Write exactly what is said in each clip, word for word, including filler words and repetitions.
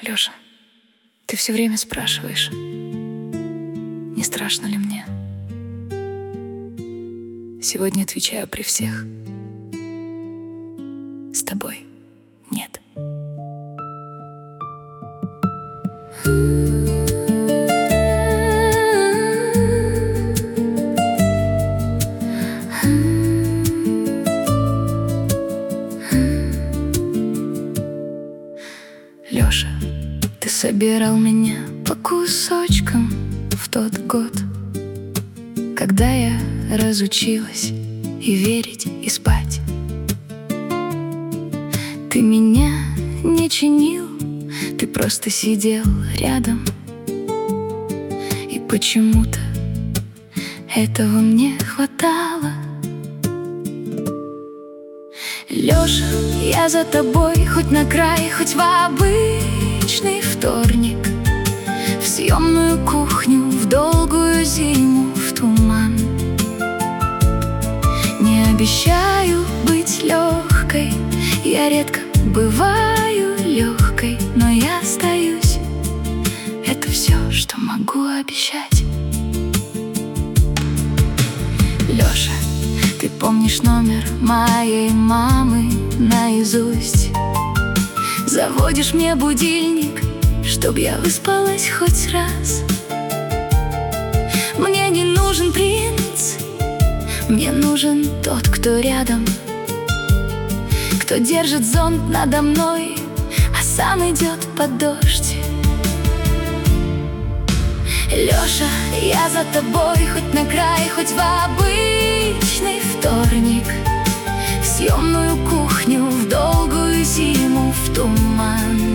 Лёша, ты все время спрашиваешь, не страшно ли мне? Сегодня отвечаю при всех: с тобой нет. Лёша, ты собирал меня по кусочкам в тот год, когда я разучилась и верить, и спать. Ты меня не чинил, ты просто сидел рядом, и почему-то этого мне хватало. Лёша, я за тобой хоть на край, хоть в обычный вторник, в съемную кухню, в долгую зиму, в туман. Не обещаю быть легкой, я редко бываю легкой, но я остаюсь. Это все, что могу обещать. Лёша, ты помнишь номер моей мамы наизусть. Заводишь мне будильник, чтоб я выспалась хоть раз. Мне не нужен принц, мне нужен тот, кто рядом, кто держит зонт надо мной, а сам идет под дождь. Лёша, я за тобой хоть на край, хоть в обычный вторник, в съемную кухню, в долгую зиму, в туман.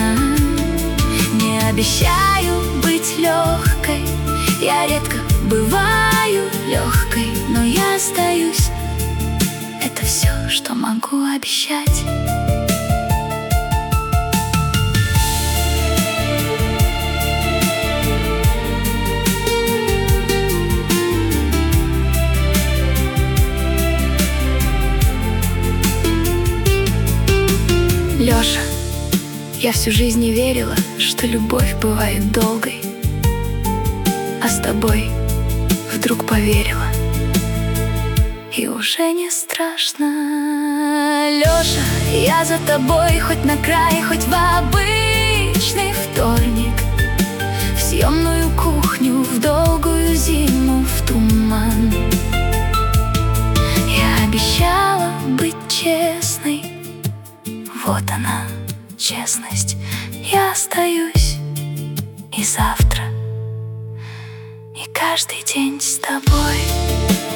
Не обещаю быть легкой, я редко бываю легкой, но я остаюсь. Это все, что могу обещать. Лёша, я всю жизнь не верила, что любовь бывает долгой, а с тобой вдруг поверила, и уже не страшно. Лёша, я за тобой хоть на край, хоть в обычный вторник, в съемную кухню, в долгую зиму, в туман. Я обещала быть честной, вот она, честность. Я остаюсь и завтра, и каждый день с тобой.